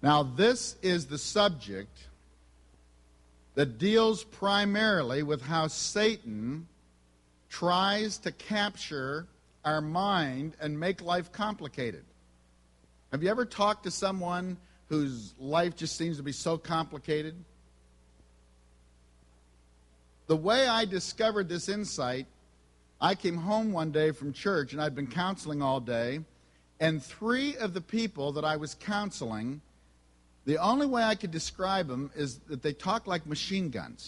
Now, this is the subject that deals primarily with how Satan tries to capture our mind and make life complicated. Have you ever talked to someone whose life just seems to be so complicated? The way I discovered this insight, I came home one day from church, and I'd been counseling all day, and 3 of the people that I was counseling, the only way I could describe them is that they talk like machine guns.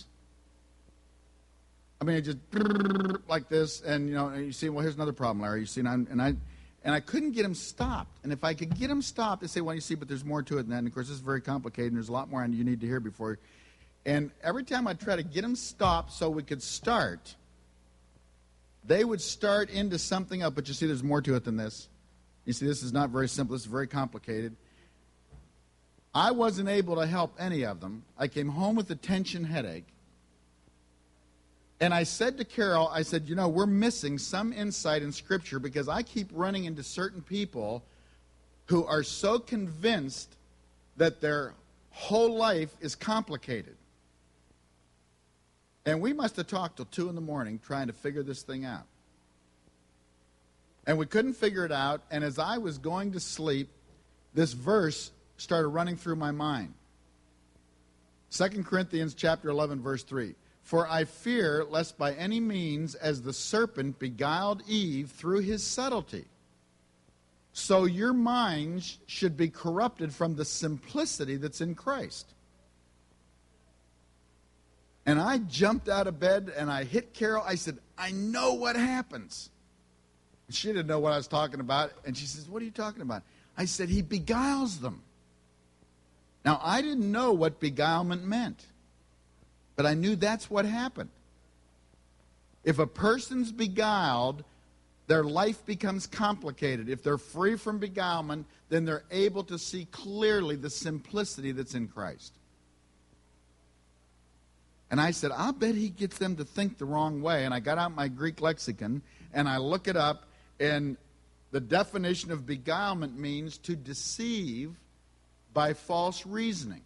I mean, just like this, and you see, well, here's another problem, Larry. You see, and I couldn't get them stopped. And if I could get them stopped, they say, well, you see, but there's more to it than that. And of course, this is very complicated, and there's a lot more you need to hear before. And every time I try to get them stopped so we could start, they would start into something else. But you see, there's more to it than this. You see, this is not very simple. This is very complicated. I wasn't able to help any of them. I came home with a tension headache. And I said to Carol, I said, we're missing some insight in Scripture because I keep running into certain people who are so convinced that their whole life is complicated. And we must have talked till 2 in the morning trying to figure this thing out. And we couldn't figure it out, and as I was going to sleep, this verse started running through my mind. 2 Corinthians chapter 11, verse 3. For I fear lest by any means, as the serpent beguiled Eve through his subtlety, so your minds should be corrupted from the simplicity that's in Christ. And I jumped out of bed and I hit Carol. I said, I know what happens. She didn't know what I was talking about. And she says, what are you talking about? I said, he beguiles them. Now, I didn't know what beguilement meant. But I knew that's what happened. If a person's beguiled, their life becomes complicated. If they're free from beguilement, then they're able to see clearly the simplicity that's in Christ. And I said, I'll bet he gets them to think the wrong way. And I got out my Greek lexicon, and I look it up, and the definition of beguilement means to deceive by false reasoning.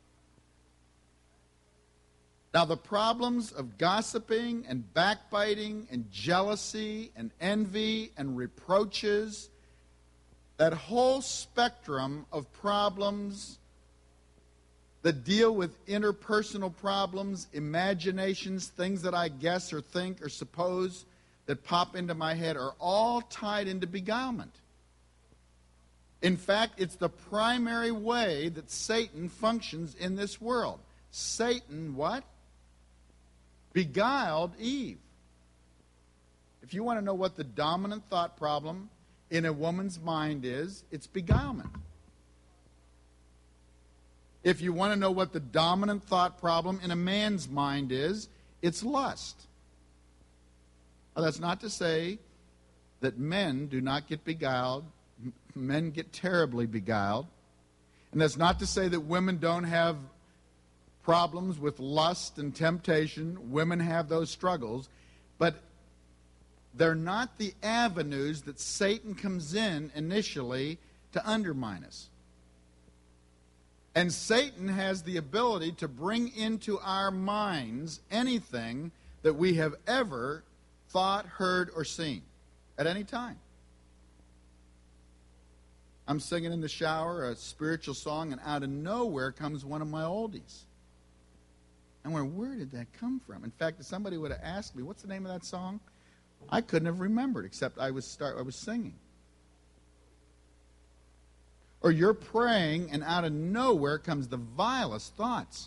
Now, the problems of gossiping and backbiting and jealousy and envy and reproaches, that whole spectrum of problems that deal with interpersonal problems, imaginations, things that I guess or think or suppose that pop into my head are all tied into beguilement. In fact, it's the primary way that Satan functions in this world. Satan, what? Beguiled Eve. If you want to know what the dominant thought problem in a woman's mind is, it's beguilement. If you want to know what the dominant thought problem in a man's mind is, it's lust. Now, that's not to say that men do not get beguiled. Men get terribly beguiled. And that's not to say that women don't have problems with lust and temptation. Women have those struggles. But they're not the avenues that Satan comes in initially to undermine us. And Satan has the ability to bring into our minds anything that we have ever thought, heard, or seen at any time. I'm singing in the shower a spiritual song, and out of nowhere comes one of my oldies. I wonder, where did that come from? In fact, if somebody would have asked me, what's the name of that song? I couldn't have remembered, except I was singing. Or you're praying, and out of nowhere comes the vilest thoughts.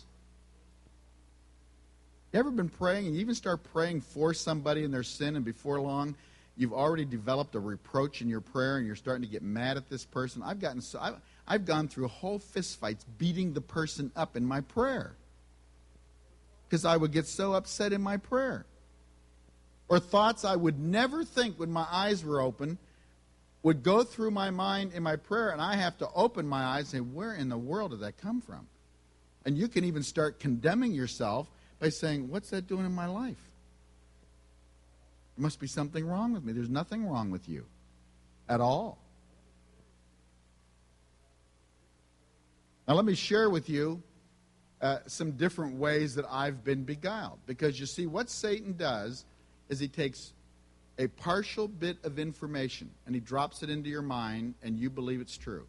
You ever been praying, and you even start praying for somebody in their sin, and before long, you've already developed a reproach in your prayer, and you're starting to get mad at this person? I've gone through whole fistfights beating the person up in my prayer because I would get so upset in my prayer. Or thoughts I would never think when my eyes were open would go through my mind in my prayer, and I have to open my eyes and say, where in the world did that come from? And you can even start condemning yourself by saying, what's that doing in my life? There must be something wrong with me. There's nothing wrong with you at all. Now let me share with you some different ways that I've been beguiled. Because you see, what Satan does is he takes a partial bit of information and he drops it into your mind and you believe it's true.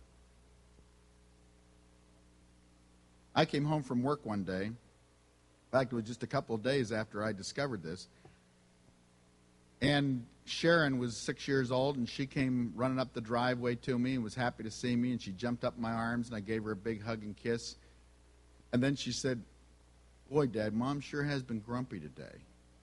I came home from work one day. In fact, it was just a couple of days after I discovered this. And Sharon was 6 years old, and she came running up the driveway to me and was happy to see me, and she jumped up in my arms, and I gave her a big hug and kiss. And then she said, "Boy, Dad, Mom sure has been grumpy today."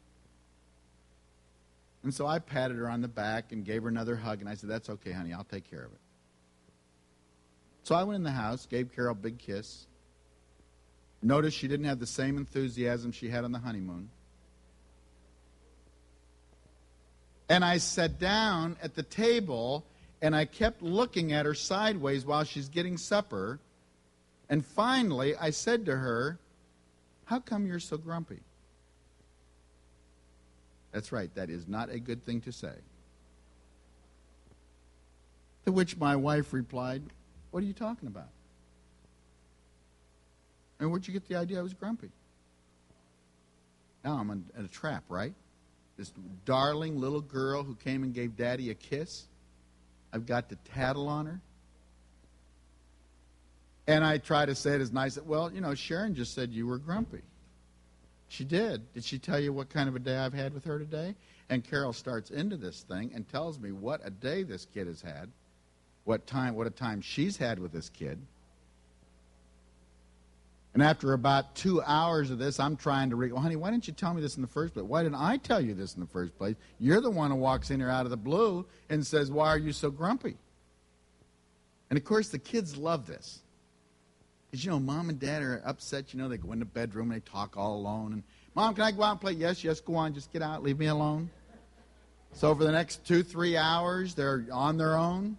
And so I patted her on the back and gave her another hug, and I said, "That's okay, honey, I'll take care of it." So I went in the house, gave Carol a big kiss. Noticed she didn't have the same enthusiasm she had on the honeymoon. And I sat down at the table, and I kept looking at her sideways while she's getting supper. And finally, I said to her, "How come you're so grumpy?" That's right, that is not a good thing to say. To which my wife replied, "What are you talking about? And where'd you get the idea I was grumpy?" Now I'm in a trap, right? This darling little girl who came and gave Daddy a kiss, I've got to tattle on her. And I try to say it as nice. Well, you know, Sharon just said you were grumpy. She did. Did she tell you what kind of a day I've had with her today? And Carol starts into this thing and tells me what a day this kid has had, what a time she's had with this kid. And after about 2 hours of this, I'm trying to well, honey, why didn't you tell me this in the first place? Why didn't I tell you this in the first place? You're the one who walks in here out of the blue and says, "Why are you so grumpy?" And, of course, the kids love this. Because, you know, Mom and Dad are upset. You know, they go in the bedroom and they talk all alone. And, "Mom, can I go out and play?" "Yes, go on. Just get out. Leave me alone." So for the next 2-3 hours, they're on their own.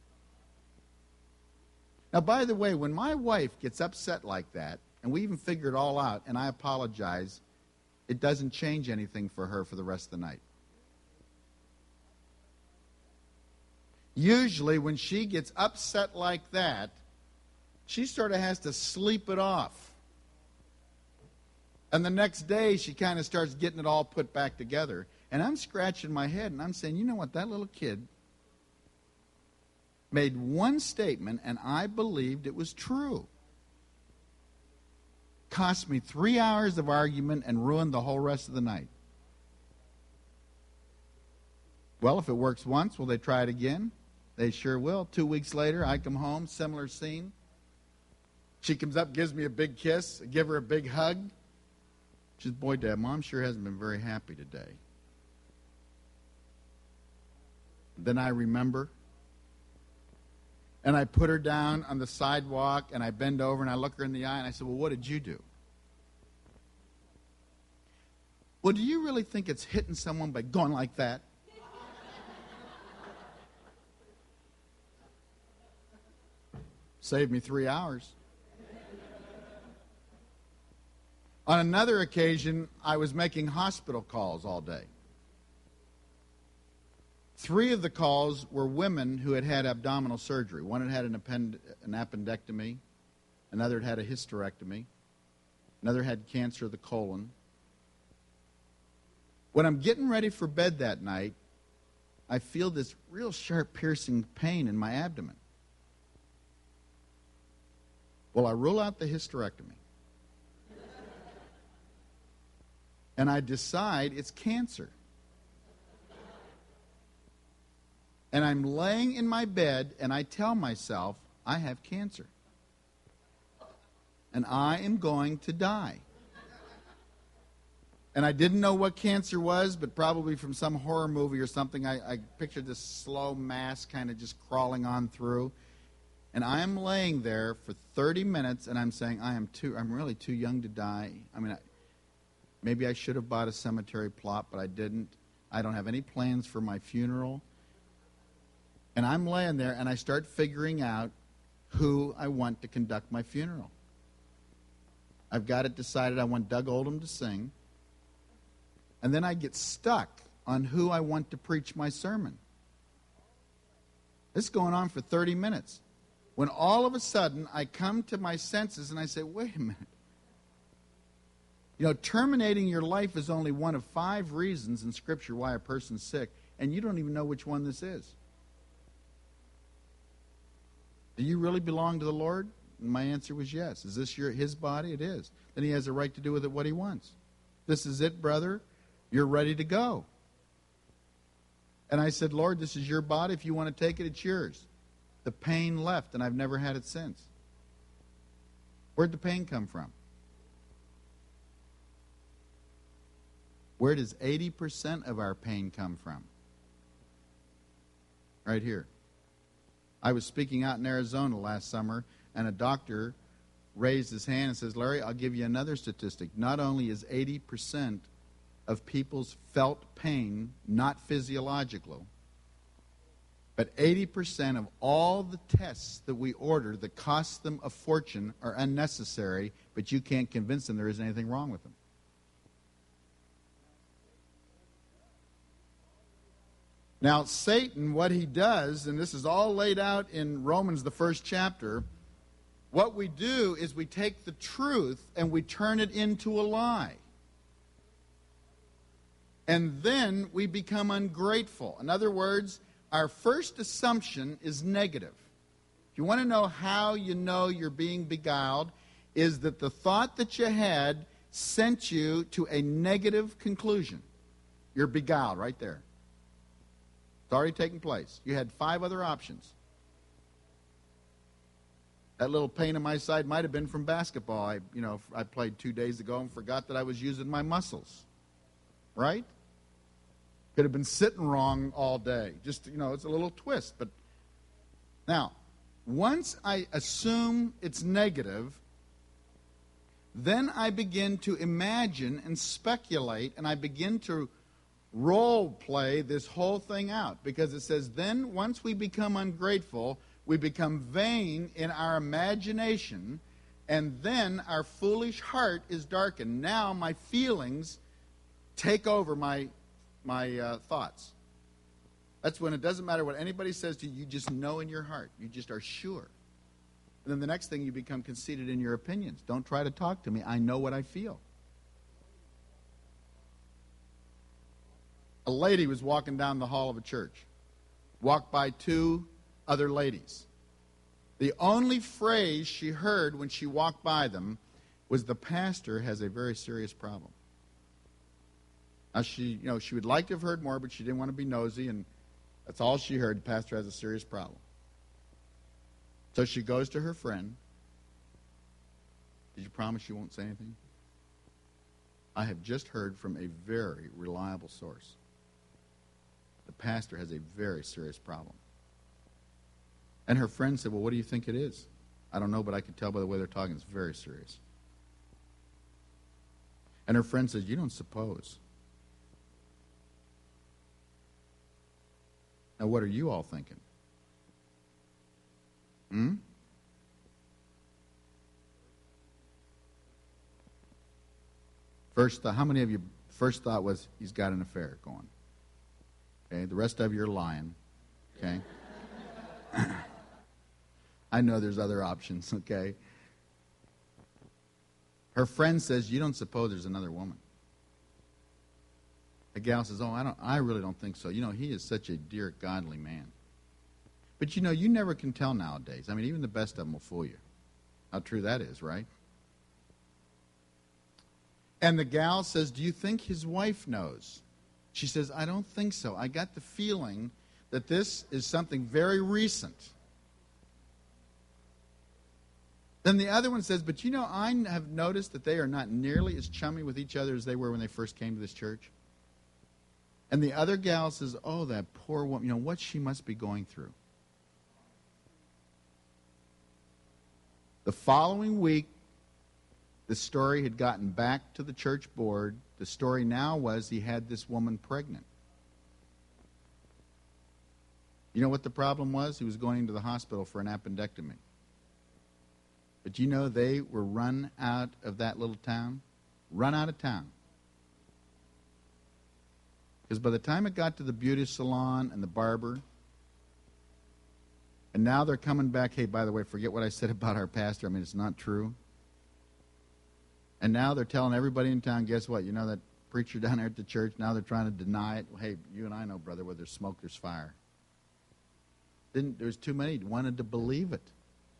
Now, by the way, when my wife gets upset like that, and we even figure it all out, and I apologize, it doesn't change anything for her for the rest of the night. Usually, when she gets upset like that, she sort of has to sleep it off. And the next day, she kind of starts getting it all put back together. And I'm scratching my head, and I'm saying, you know what, that little kid made one statement, and I believed it was true. Cost me 3 hours of argument and ruined the whole rest of the night. Well, if it works once, will they try it again? They sure will. 2 weeks later, I come home, similar scene. She comes up, gives me a big kiss, I give her a big hug. She says, "Boy, Dad, Mom sure hasn't been very happy today." Then I remember. And I put her down on the sidewalk, and I bend over, and I look her in the eye, and I said, "Well, what did you do?" "Well, do you really think it's hitting someone by going like that?" Saved me 3 hours. On another occasion, I was making hospital calls all day. 3 of the calls were women who had had abdominal surgery. One had an appendectomy. Another had a hysterectomy. Another had cancer of the colon. When I'm getting ready for bed that night, I feel this real sharp, piercing pain in my abdomen. Well, I rule out the hysterectomy. And I decide it's cancer. And I'm laying in my bed, and I tell myself, I have cancer. And I am going to die. And I didn't know what cancer was, but probably from some horror movie or something, I pictured this slow mass kind of just crawling on through. And I am laying there for 30 minutes, and I'm saying, I'm really too young to die. I mean, maybe I should have bought a cemetery plot, but I didn't. I don't have any plans for my funeral. And I'm laying there, and I start figuring out who I want to conduct my funeral. I've got it decided. I want Doug Oldham to sing. And then I get stuck on who I want to preach my sermon. This is going on for 30 minutes. when all of a sudden I come to my senses and I say, wait a minute. You know, terminating your life is only one of 5 reasons in Scripture why a person's sick, and you don't even know which one this is. Do you really belong to the Lord? And my answer was yes. Is this his body? It is. Then he has a right to do with it what he wants. This is it, brother. You're ready to go. And I said, Lord, this is your body. If you want to take it, it's yours. The pain left, and I've never had it since. Where'd the pain come from? Where does 80% of our pain come from? Right here. I was speaking out in Arizona last summer, and a doctor raised his hand and says, Larry, I'll give you another statistic. Not only is 80% of people's felt pain not physiological, but 80% of all the tests that we order that cost them a fortune are unnecessary, but you can't convince them there isn't anything wrong with them. Now, Satan, what he does, and this is all laid out in Romans, the 1st chapter, what we do is we take the truth and we turn it into a lie. And then we become ungrateful. In other words, our first assumption is negative. If you want to know how you know you're being beguiled, is that the thought that you had sent you to a negative conclusion. You're beguiled right there. It's already taken place. You had 5 other options. That little pain in my side might have been from basketball. I played 2 days ago and forgot that I was using my muscles. Right? Could have been sitting wrong all day. Just, it's a little twist. But now, once I assume it's negative, then I begin to imagine and speculate, and I begin to role play this whole thing out, because it says then once we become ungrateful, we become vain in our imagination, and then our foolish heart is darkened. Now my feelings take over my thoughts. That's when it doesn't matter what anybody says to you, you just know in your heart. You just are sure. And then the next thing, you become conceited in your opinions. Don't try to talk to me. I know what I feel. A lady was walking down the hall of a church, walked by 2 other ladies. The only phrase she heard when she walked by them was, the pastor has a very serious problem. Now she would like to have heard more, but she didn't want to be nosy, and that's all she heard. The pastor has a serious problem. So she goes to her friend. Did you promise you won't say anything? I have just heard from a very reliable source. The pastor has a very serious problem. And her friend said, well, what do you think it is? I don't know, but I can tell by the way they're talking, it's very serious. And her friend says, you don't suppose. Now, what are you all thinking? How many of you, first thought was, he's got an affair going? Okay, the rest of you are lying. Okay? I know there's other options, okay? Her friend says, you don't suppose there's another woman? The gal says, I really don't think so. He is such a dear, godly man. But you never can tell nowadays. I mean, even the best of them will fool you. How true that is, right? And the gal says, do you think his wife knows? She says, I don't think so. I got the feeling that this is something very recent. Then the other one says, but I have noticed that they are not nearly as chummy with each other as they were when they first came to this church. And the other gal says, oh, that poor woman, what she must be going through. The following week, the story had gotten back to the church board. The story now was he had this woman pregnant. You know what the problem was? He was going into the hospital for an appendectomy. But they were run out of that little town. Run out of town. Because by the time it got to the beauty salon and the barber, And now they're coming back, hey, by the way, forget what I said about our pastor. I mean, it's not true. And now they're telling everybody in town, guess what? You know that preacher down there at the church, now they're trying to deny it. Well, hey, you and I know, brother, where there's smoke, there's fire. There's too many who wanted to believe it.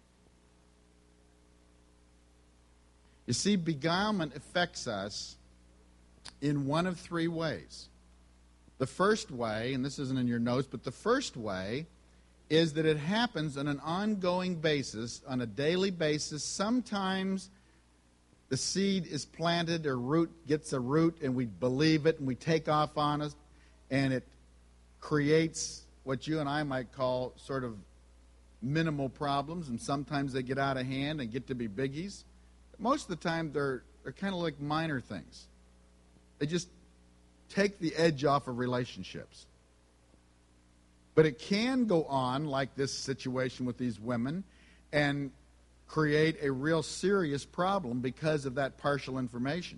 You see, beguilement affects us in one of three ways. The first way, and this isn't in your notes, but the first way is that it happens on an ongoing basis, on a daily basis. Sometimes the seed is planted or gets a root, and we believe it, and we take off on it, and it creates what you and I might call sort of minimal problems, and sometimes they get out of hand and get to be biggies. But most of the time, they're kind of like minor things. They just take the edge off of relationships. But it can go on, like this situation with these women, and create a real serious problem because of that partial information.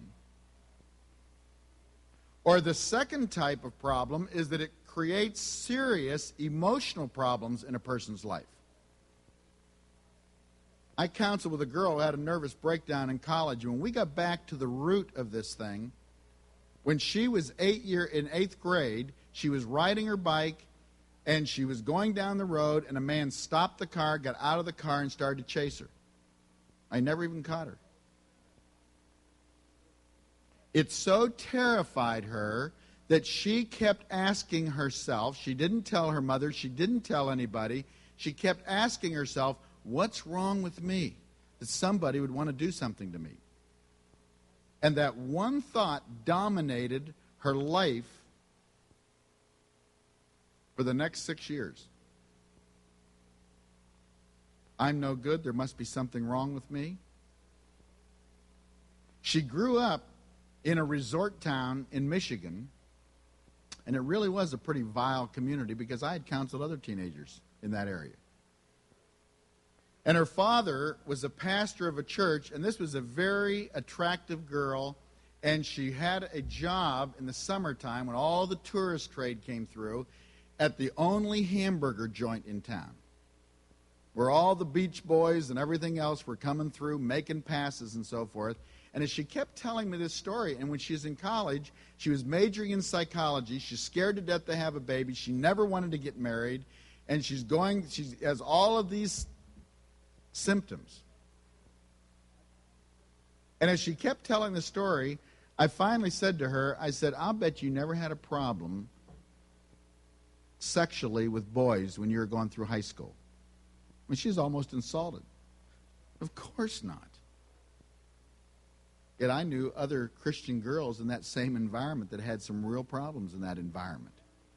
Or the second type of problem is that it creates serious emotional problems in a person's life. I counseled with a girl who had a nervous breakdown in college, and when we got back to the root of this thing, when she was in 8th grade, she was riding her bike, and she was going down the road, and a man stopped the car, got out of the car, and started to chase her. I never even caught her. It so terrified her that she kept asking herself, she didn't tell her mother, she didn't tell anybody, she kept asking herself, what's wrong with me that somebody would want to do something to me? And that one thought dominated her life for the next 6 years. I'm no good. There must be something wrong with me. She grew up in a resort town in Michigan, and it really was a pretty vile community because I had counseled other teenagers in that area. And her father was a pastor of a church, and this was a very attractive girl, and she had a job in the summertime when all the tourist trade came through at the only hamburger joint in town, where all the beach boys and everything else were coming through, making passes and so forth. And as she kept telling me this story, and when she was in college, she was majoring in psychology. She's scared to death to have a baby. She never wanted to get married. And she has all of these symptoms. And as she kept telling the story, I finally said to her, I said, I'll bet you never had a problem sexually with boys when you were going through high school. I mean, she's almost insulted. Of course not. Yet I knew other Christian girls in that same environment that had some real problems in that environment.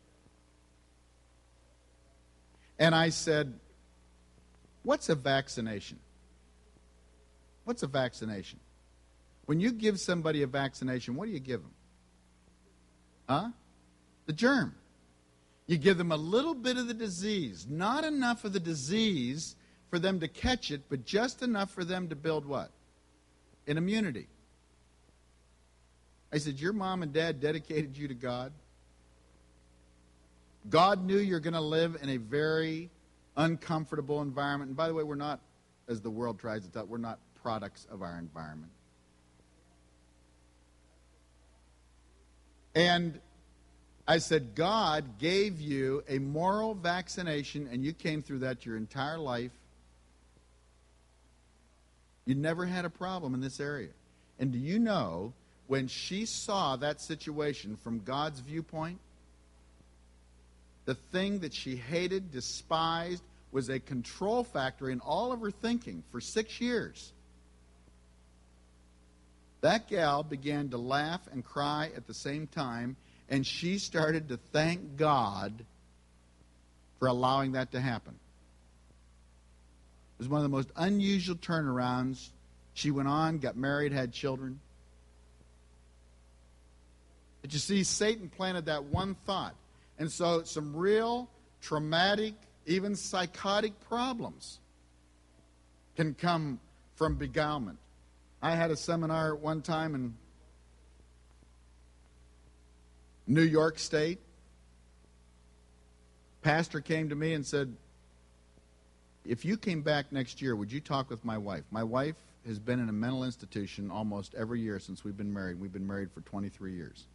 And I said, what's a vaccination? What's a vaccination? When you give somebody a vaccination, what do you give them? Huh? The germ. You give them a little bit of the disease. Not enough of the disease for them to catch it, but just enough for them to build what? An immunity. I said, your mom and dad dedicated you to God? God knew you're going to live in a very uncomfortable environment. And by the way, we're not, as the world tries to tell, we're not products of our environment. And I said, God gave you a moral vaccination, and you came through that your entire life. You never had a problem in this area. And do you know, when she saw that situation from God's viewpoint, the thing that she hated, despised, was a control factor in all of her thinking for 6 years. That gal began to laugh and cry at the same time, and she started to thank God for allowing that to happen. It was one of the most unusual turnarounds. She went on, got married, had children. But you see, Satan planted that one thought. And so some real traumatic, even psychotic problems can come from beguilement. I had a seminar at one time in New York State. Pastor came to me and said, if you came back next year, would you talk with my wife? My wife has been in a mental institution almost every year since we've been married. We've been married for 23 years.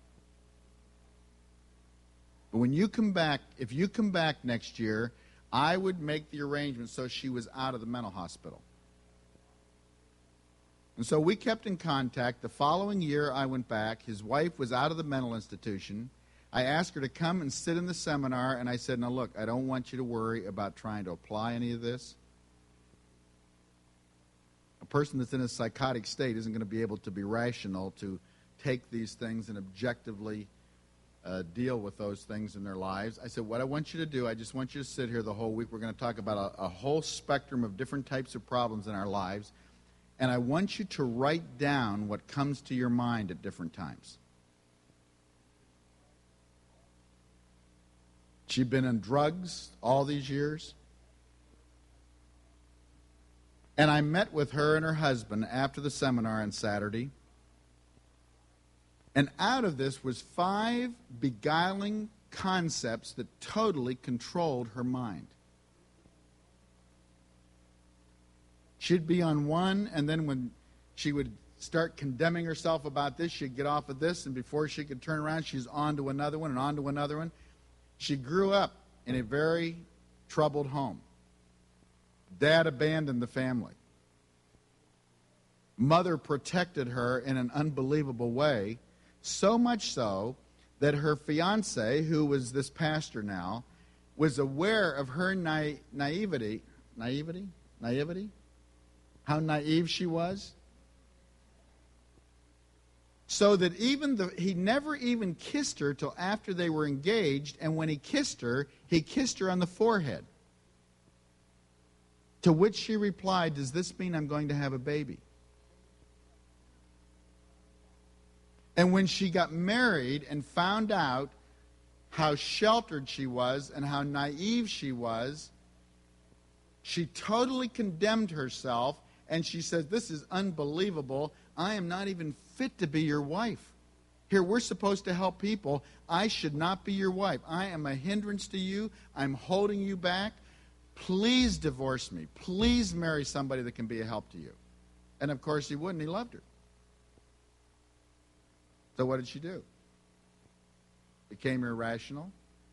But when you come back, if you come back next year, I would make the arrangements so she was out of the mental hospital. And so we kept in contact. The following year I went back. His wife was out of the mental institution. I asked her to come and sit in the seminar, and I said, now look, I don't want you to worry about trying to apply any of this. A person that's in a psychotic state isn't going to be able to be rational to take these things and objectively deal with those things in their lives. I said, what I want you to do, I just want you to sit here the whole week. We're going to talk about a whole spectrum of different types of problems in our lives, and I want you to write down what comes to your mind at different times. She'd been on drugs all these years. And I met with her and her husband after the seminar on Saturday. And out of this was 5 beguiling concepts that totally controlled her mind. She'd be on one, and then when she would start condemning herself about this, she'd get off of this, and before she could turn around, she's on to another one and on to another one. She grew up in a very troubled home. Dad abandoned the family. Mother protected her in an unbelievable way, so much so that her fiancé, who was this pastor now, was aware of her naivety, how naive she was. So that he never even kissed her till after they were engaged, and when he kissed her on the forehead. To which she replied, does this mean I'm going to have a baby? And when she got married and found out how sheltered she was and how naive she was, she totally condemned herself, and she said, this is unbelievable. I am not even fit to be your wife. Here, we're supposed to help people. I should not be your wife. I am a hindrance to you. I'm holding you back. Please divorce me. Please marry somebody that can be a help to you. And of course he wouldn't. He loved her. So what did she do? Became irrational.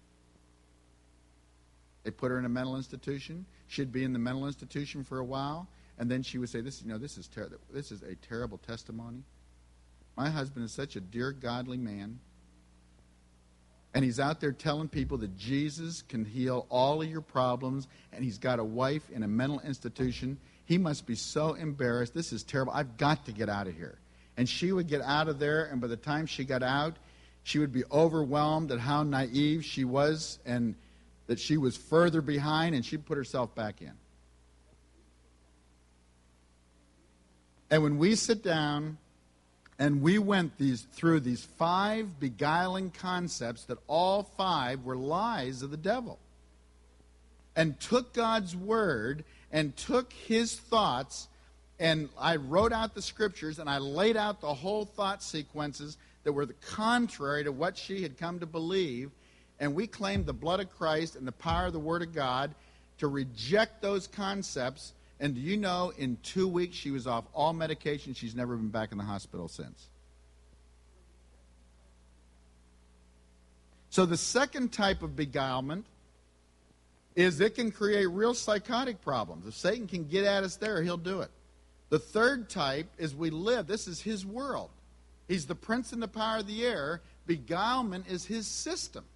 They put her in a mental institution. She'd be in the mental institution for a while, and then she would say, this is a terrible testimony. My husband is such a dear, godly man, and he's out there telling people that Jesus can heal all of your problems, and he's got a wife in a mental institution. He must be so embarrassed. This is terrible. I've got to get out of here. And she would get out of there, and by the time she got out, she would be overwhelmed at how naive she was and that she was further behind, and she'd put herself back in. And when we sit down and we went through these 5 beguiling concepts that all 5 were lies of the devil, and took God's word and took his thoughts, and I wrote out the scriptures and I laid out the whole thought sequences that were the contrary to what she had come to believe, and we claimed the blood of Christ and the power of the Word of God to reject those concepts. And do you know, in 2 weeks she was off all medication. She's never been back in the hospital since. So the second type of beguilement is it can create real psychotic problems. If Satan can get at us there, he'll do it. The third type is we live. This is his world. He's the prince and the power of the air. Beguilement is his system.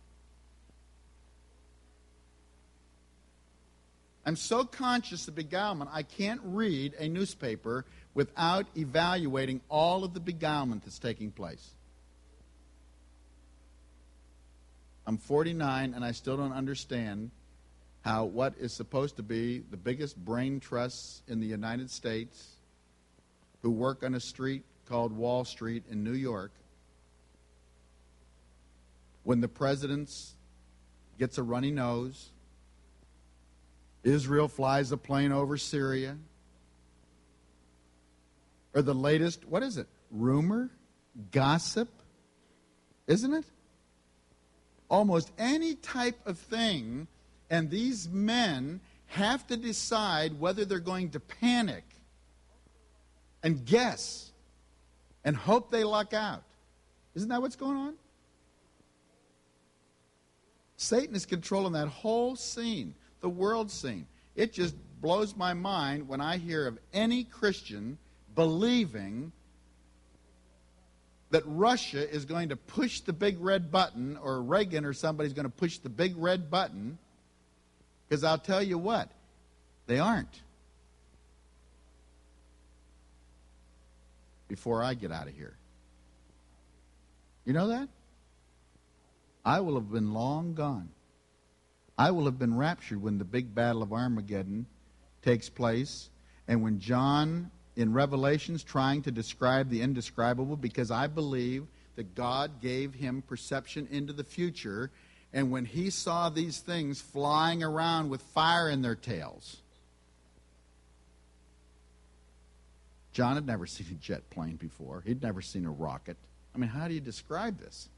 I'm so conscious of beguilement, I can't read a newspaper without evaluating all of the beguilement that's taking place. I'm 49, and I still don't understand how what is supposed to be the biggest brain trusts in the United States, who work on a street called Wall Street in New York, when the president gets a runny nose, Israel flies a plane over Syria, or the latest, what is it? Rumor? Gossip? Isn't it? Almost any type of thing, and these men have to decide whether they're going to panic and guess and hope they luck out. Isn't that what's going on? Satan is controlling that whole scene, the world scene. It just blows my mind when I hear of any Christian believing that Russia is going to push the big red button, or Reagan or somebody's going to push the big red button, because I'll tell you what, they aren't. Before I get out of here. You know that? I will have been long gone. I will have been raptured when the big battle of Armageddon takes place, and when John in Revelation's trying to describe the indescribable, because I believe that God gave him perception into the future, and when he saw these things flying around with fire in their tails. John had never seen a jet plane before. He'd never seen a rocket. I mean, how do you describe this?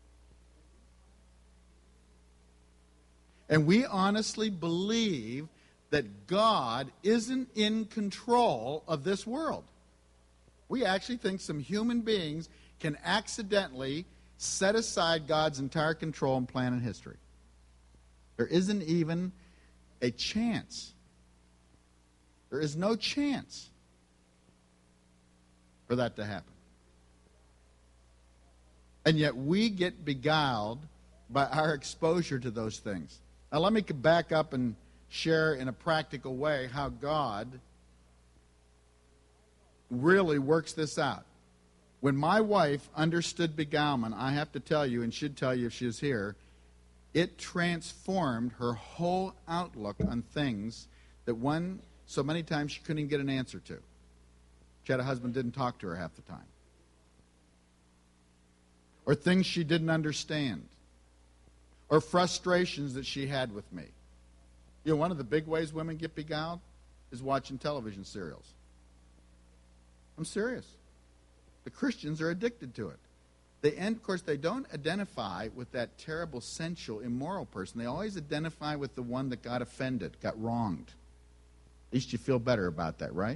And we honestly believe that God isn't in control of this world. We actually think some human beings can accidentally set aside God's entire control and plan in history. There isn't even a chance. There is no chance for that to happen. And yet we get beguiled by our exposure to those things. Now let me back up and share in a practical way how God really works this out. When my wife understood beguilement, I have to tell you, and should tell you if she was here, it transformed her whole outlook on things that so many times she couldn't even get an answer to. She had a husband who didn't talk to her half the time. Or things she didn't understand. Or frustrations that she had with me. You know, one of the big ways women get beguiled is watching television serials. I'm serious. The Christians are addicted to it. Of course, they don't identify with that terrible, sensual, immoral person. They always identify with the one that got offended, got wronged. At least you feel better about that, right?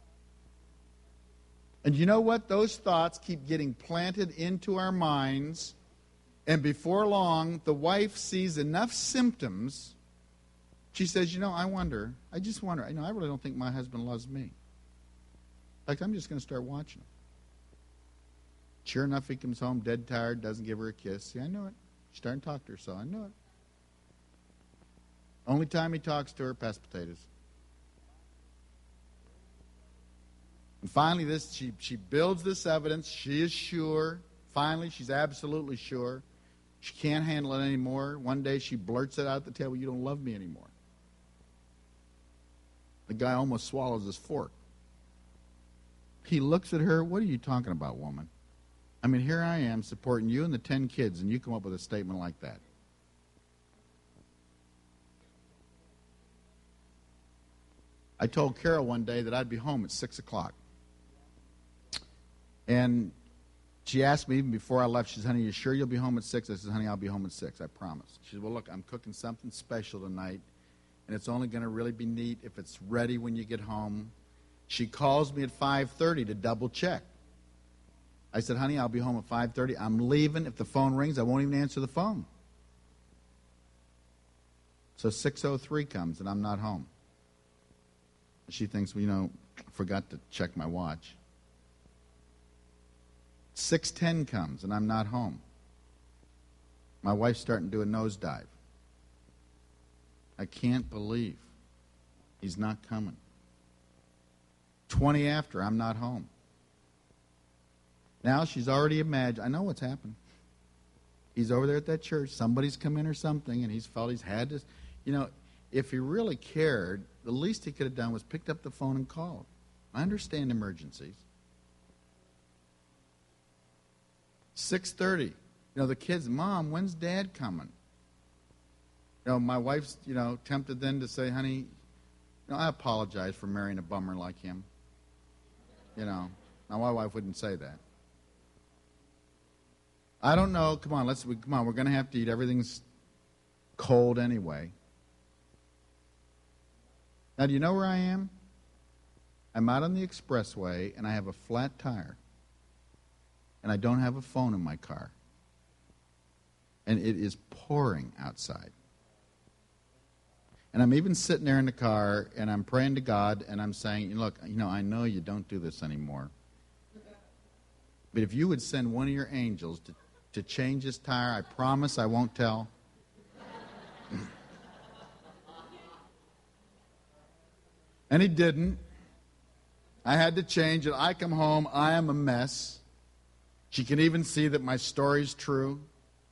And you know what? Those thoughts keep getting planted into our minds, and before long, the wife sees enough symptoms. She says, I just wonder, I really don't think my husband loves me. In fact, I'm just going to start watching him. Sure enough, he comes home dead tired, doesn't give her a kiss. See, I know it. She's starting to talk to her, so I know it. Only time he talks to her, past potatoes. And finally, she builds this evidence. She is sure. Finally, she's absolutely sure. She can't handle it anymore. One day, she blurts it out at the table, "You don't love me anymore." The guy almost swallows his fork. He looks at her, "What are you talking about, woman? I mean, here I am supporting you and the 10 kids, and you come up with a statement like that." I told Carol one day that I'd be home at 6 o'clock. And she asked me even before I left, she said, "Honey, you sure you'll be home at 6? I said, "Honey, I'll be home at 6, I promise." She said, "Well, look, I'm cooking something special tonight, and it's only going to really be neat if it's ready when you get home." She calls me at 5:30 to double check. I said, "Honey, I'll be home at 5:30. I'm leaving. If the phone rings, I won't even answer the phone." So 6:03 comes, and I'm not home. She thinks, I forgot to check my watch. 6:10 comes, and I'm not home. My wife's starting to do a nosedive. I can't believe he's not coming. 20 after, I'm not home. Now she's already imagined, I know what's happened. He's over there at that church. Somebody's come in or something, and he's felt he's had this. If he really cared, the least he could have done was picked up the phone and called. I understand emergencies. 6:30. The kids, "Mom, when's Dad coming?" My wife's, tempted then to say, "Honey, I apologize for marrying a bummer like him." Now my wife wouldn't say that. I don't know. Come on, we're going to have to eat. Everything's cold anyway. Now, do you know where I am? I'm out on the expressway, and I have a flat tire. And I don't have a phone in my car. And it is pouring outside. And I'm even sitting there in the car, and I'm praying to God, and I'm saying, look, I know you don't do this anymore. But if you would send one of your angels to change this tire, I promise I won't tell. And he didn't. I had to change it. I come home, I am a mess. She can even see that my story's true.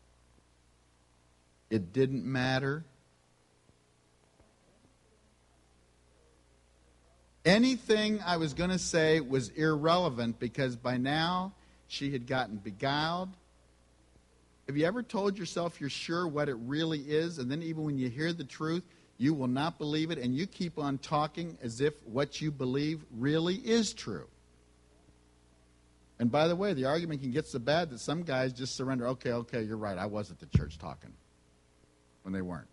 It didn't matter. Anything I was going to say was irrelevant because by now she had gotten beguiled. Have you ever told yourself you're sure what it really is, and then even when you hear the truth, you will not believe it, and you keep on talking as if what you believe really is true? And by the way, the argument can get so bad that some guys just surrender. Okay, you're right. I was at the church talking when they weren't.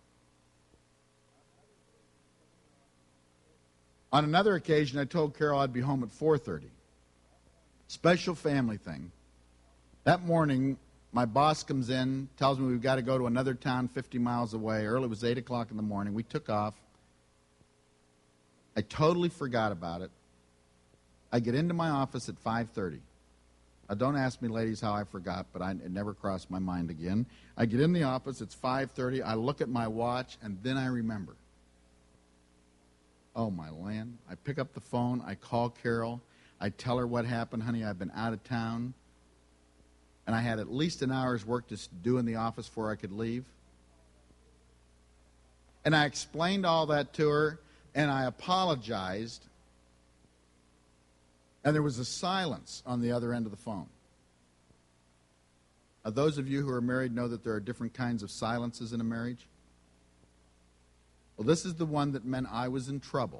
On another occasion, I told Carol I'd be home at 4:30. Special family thing. That morning, my boss comes in, tells me we've got to go to another town 50 miles away. Early, it was 8 o'clock in the morning. We took off. I totally forgot about it. I get into my office at 5:30. Now, don't ask me, ladies, how I forgot, but it never crossed my mind again. I get in the office. It's 5:30. I look at my watch, and then I remember. Oh, my land. I pick up the phone. I call Carol. I tell her what happened. Honey, I've been out of town. And I had at least an hour's work to do in the office before I could leave. And I explained all that to her, and I apologized. And there was a silence on the other end of the phone. Now, those of you who are married know that there are different kinds of silences in a marriage. Well, this is the one that meant I was in trouble.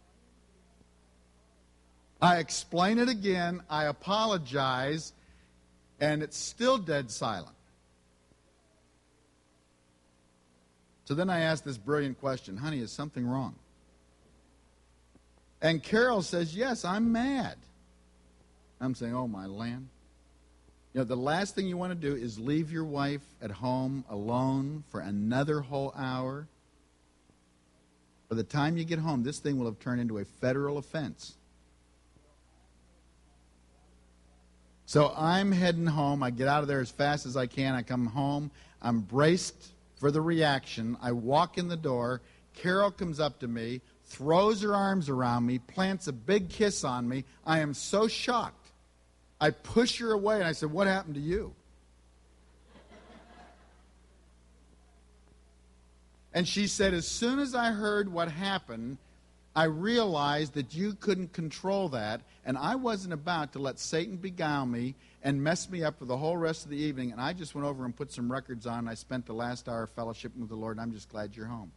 I explain it again, I apologize, and it's still dead silent. So then I asked this brilliant question, honey, is something wrong? And Carol says, yes, I'm mad. I'm saying, oh, my land. The last thing you want to do is leave your wife at home alone for another whole hour. By the time you get home, this thing will have turned into a federal offense. So I'm heading home. I get out of there as fast as I can. I come home. I'm braced for the reaction. I walk in the door. Carol comes up to me, throws her arms around me, plants a big kiss on me. I am so shocked. I push her away, and I said, what happened to you? And she said, as soon as I heard what happened, I realized that you couldn't control that, and I wasn't about to let Satan beguile me and mess me up for the whole rest of the evening, and I just went over and put some records on, and I spent the last hour fellowshipping with the Lord, and I'm just glad you're home.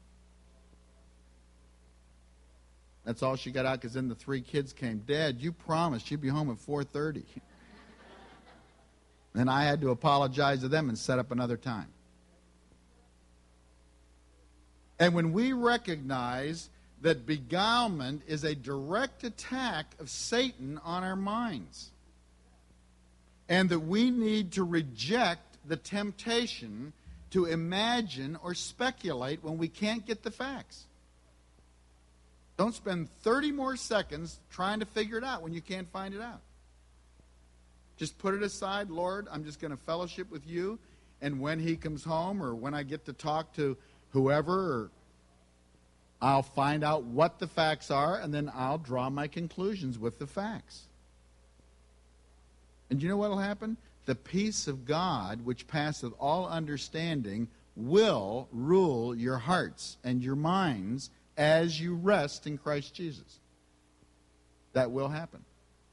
That's all she got out, because then the 3 kids came. Dad, you promised you'd be home at 4:30. And I had to apologize to them and set up another time. And when we recognize that beguilement is a direct attack of Satan on our minds, and that we need to reject the temptation to imagine or speculate when we can't get the facts. Don't spend 30 more seconds trying to figure it out when you can't find it out. Just put it aside. Lord, I'm just going to fellowship with you, and when he comes home or when I get to talk to whoever, I'll find out what the facts are, and then I'll draw my conclusions with the facts. And you know what will happen? The peace of God, which passeth all understanding, will rule your hearts and your minds as you rest in Christ Jesus. That will happen.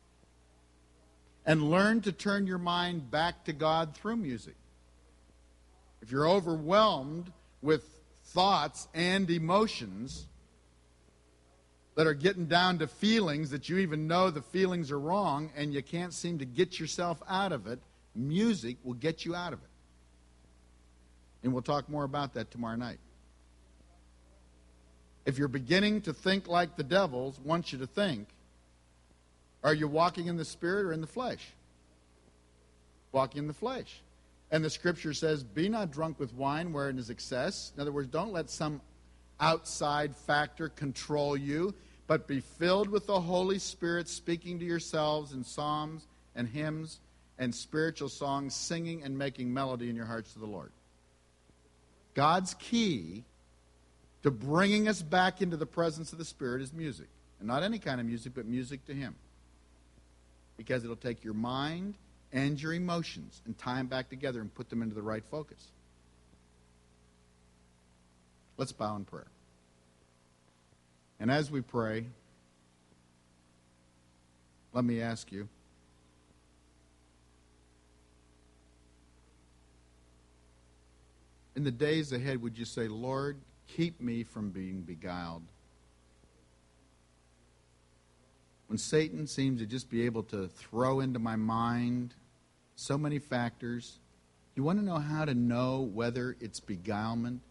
And learn to turn your mind back to God through music. If you're overwhelmed with thoughts and emotions that are getting down to feelings that you even know the feelings are wrong and you can't seem to get yourself out of it, music will get you out of it. And we'll talk more about that tomorrow night. If you're beginning to think like the devil wants you to think, are you walking in the Spirit or in the flesh? Walking in the flesh. And the Scripture says, be not drunk with wine wherein is excess. In other words, don't let some outside factor control you, but be filled with the Holy Spirit, speaking to yourselves in psalms and hymns and spiritual songs, singing and making melody in your hearts to the Lord. God's key to bringing us back into the presence of the Spirit is music. And not any kind of music, but music to Him. Because it'll take your mind and your emotions and tie them back together and put them into the right focus. Let's bow in prayer. And as we pray, let me ask you, in the days ahead, would you say, Lord, keep me from being beguiled? When Satan seems to just be able to throw into my mind so many factors, you want to know how to know whether it's beguilement?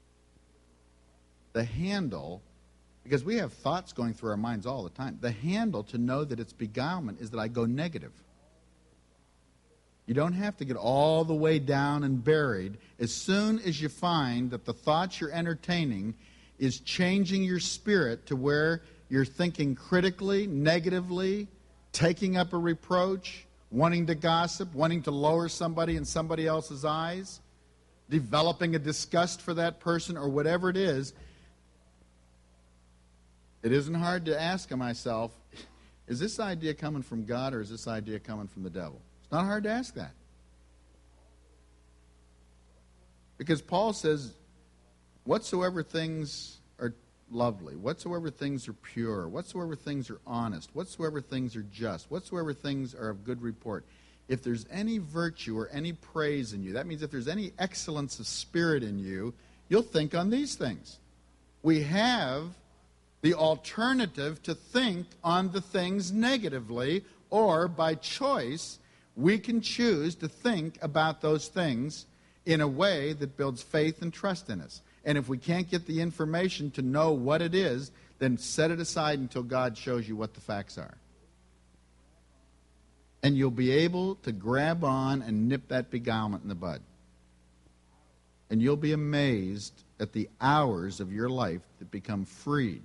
The handle, because we have thoughts going through our minds all the time, the handle to know that it's beguilement is that I go negative. You don't have to get all the way down and buried. As soon as you find that the thoughts you're entertaining is changing your spirit to where you're thinking critically, negatively, taking up a reproach, wanting to gossip, wanting to lower somebody in somebody else's eyes, developing a disgust for that person or whatever it is, it isn't hard to ask myself, is this idea coming from God or is this idea coming from the devil? It's not hard to ask that. Because Paul says, whatsoever things are lovely, whatsoever things are pure, whatsoever things are honest, whatsoever things are just, whatsoever things are of good report, if there's any virtue or any praise in you, that means if there's any excellence of spirit in you, you'll think on these things. We have the alternative to think on the things negatively, or by choice, we can choose to think about those things in a way that builds faith and trust in us. And if we can't get the information to know what it is, then set it aside until God shows you what the facts are. And you'll be able to grab on and nip that beguilement in the bud. And you'll be amazed at the hours of your life that become freed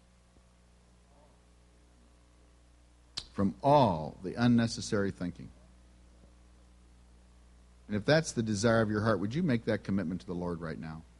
from all the unnecessary thinking. And if that's the desire of your heart, would you make that commitment to the Lord right now?